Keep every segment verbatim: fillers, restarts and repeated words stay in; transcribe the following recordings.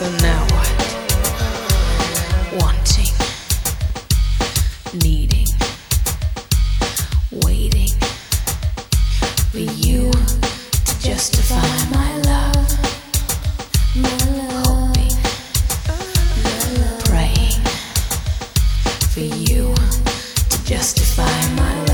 So now what? Wanting, needing, waiting for you to justify my love. Hoping, praying for you to justify my love.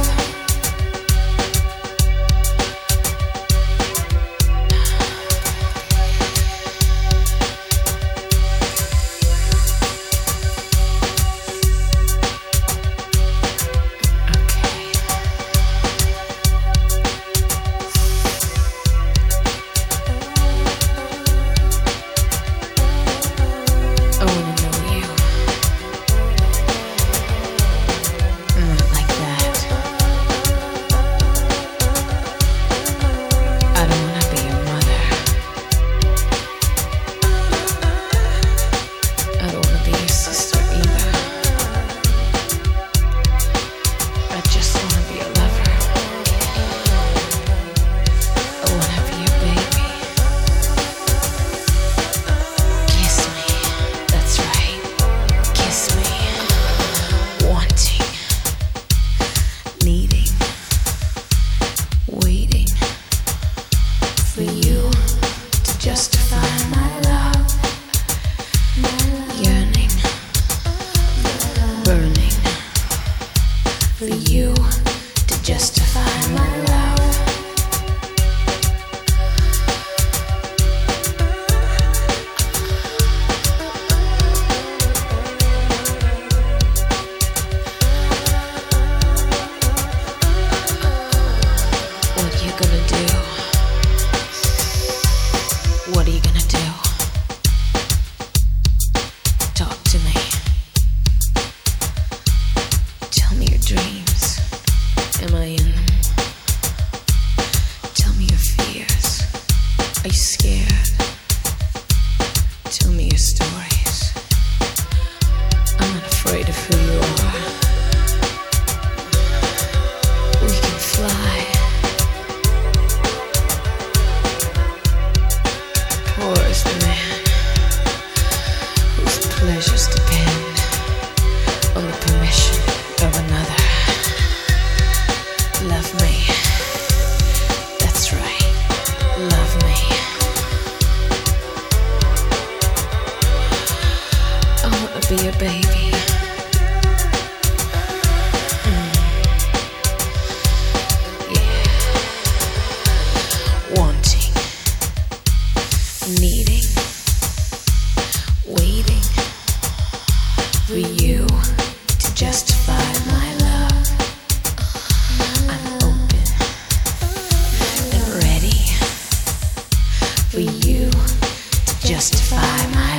For you to justify my love. What are you gonna do? What are you gonna do? Talk to me. Tell me your dreams. Am I in them? Tell me your fears. Are you scared? Tell me your stories. I'm not afraid of who you are. We can fly. Poor is the man whose pleasures depend on the permission of another. Love me. That's right. Love me. I wanna be your baby. Mm. Yeah. Wanting, needing, waiting for you to justify my love. I'm open and ready for you to justify my